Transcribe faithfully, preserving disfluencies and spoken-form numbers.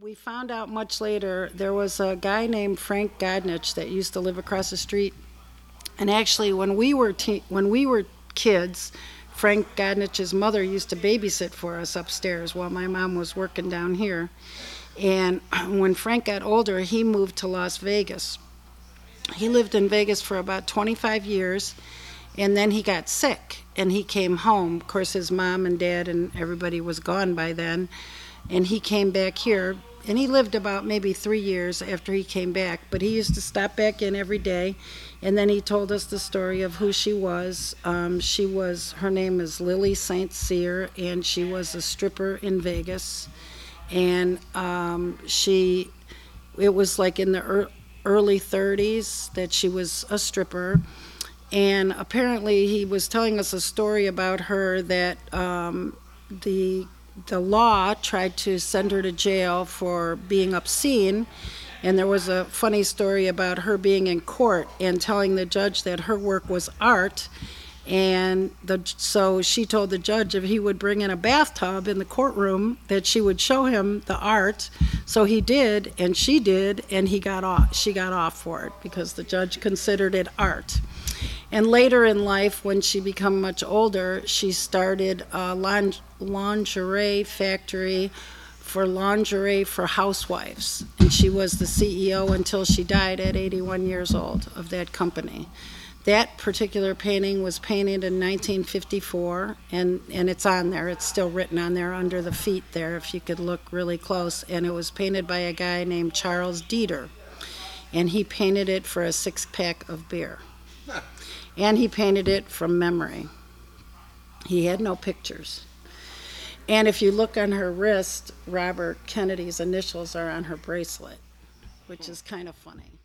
we found out much later there was a guy named Frank Godnich that used to live across the street. And actually, when we were te- when we were kids, Frank Godnich's mother used to babysit for us upstairs while my mom was working down here. And when Frank got older, he moved to Las Vegas. He lived in Vegas for about twenty-five years, and then he got sick, and he came home. Of course, his mom and dad and everybody was gone by then, and he came back here, and he lived about maybe three years after he came back, but he used to stop back in every day, and then he told us the story of who she was. Um, she was, her name is Lily Saint Cyr, and she was a stripper in Vegas, and um, she, it was like in the early, early thirties that she was a stripper, and apparently he was telling us a story about her that um, the the law tried to send her to jail for being obscene, and there was a funny story about her being in court and telling the judge that her work was art, and the, so she told the judge if he would bring in a bathtub in the courtroom that she would show him the art. So he did, and she did, and he got off. She got off for it because the judge considered it art. And later in life, when she became much older, she started a lin- lingerie factory for lingerie for housewives. And she was the C E O until she died at eighty-one years old of that company. That particular painting was painted in nineteen fifty-four, and, and it's on there. It's still written on there under the feet there, if you could look really close. And it was painted by a guy named Charles Dieter. And he painted it for a six-pack of beer. And he painted it from memory. He had no pictures. And if you look on her wrist, Robert Kennedy's initials are on her bracelet, which is kind of funny.